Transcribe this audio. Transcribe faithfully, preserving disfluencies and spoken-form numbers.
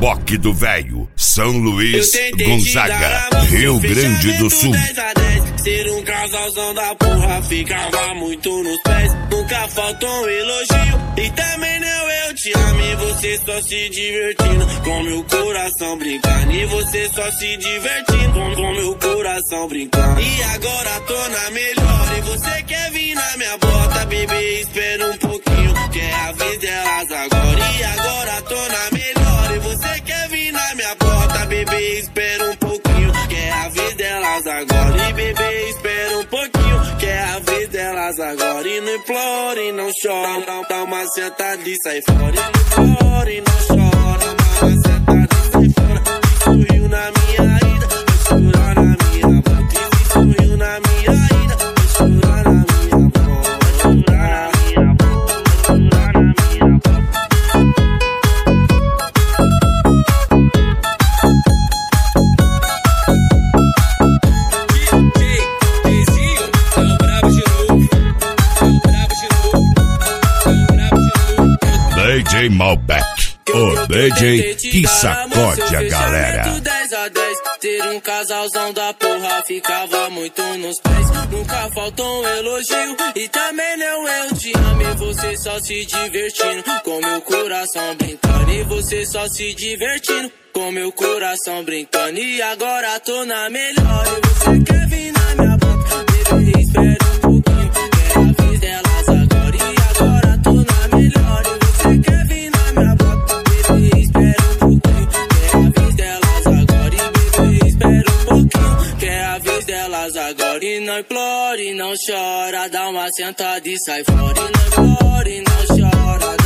Reboque do Velho, São Luís, Gonzaga, Rio Grande do Sul. Ser um casalzão da porra, ficava muito nos pés. Nunca faltou um elogio e também não eu te amo. E você só se divertindo, com meu coração brincando. E você só se divertindo, com, com meu coração brincando. E agora tô na melhor e você quer vir na minha bota. Bebê, espera um pouquinho, que é a vez delas agora. E agora tô na melhor e você quer vir na minha bota. Bebê, espera um pouquinho, que é a vez delas agora. E bebê, espera um pouquinho, que é a vez delas agora. E não implore, e não chora, dá, dá uma sentada e sai fora. E não implore, e não chora, dá uma sentada e sai fora. E sorriu na minha ida, vai chorar na minha boca. E sorriu na minha ida, vai chorar na minha boca. Vai chorar na minha boca, vai chorar na minha boca. D J Malbec, o D J que sacode a galera. dez a dez, ter um casalzão da porra, ficava muito nos pés. Nunca faltou um elogio e também não eu te amo. E você só se divertindo, com meu coração brincando. E você só se divertindo, com meu coração brincando. E agora tô na melhor e você quer vir na minha boca. Bebê, espera um pouquinho, que é a vez delas agora. E agora tô na melhor e você quer vir na minha boca. Bebê, espera um pouquinho, que é a vez delas agora. E bebê, espera um pouquinho, que é a vez delas agora. E não implore, não chora, dá uma sentada e sai fora. E não implore, não chora.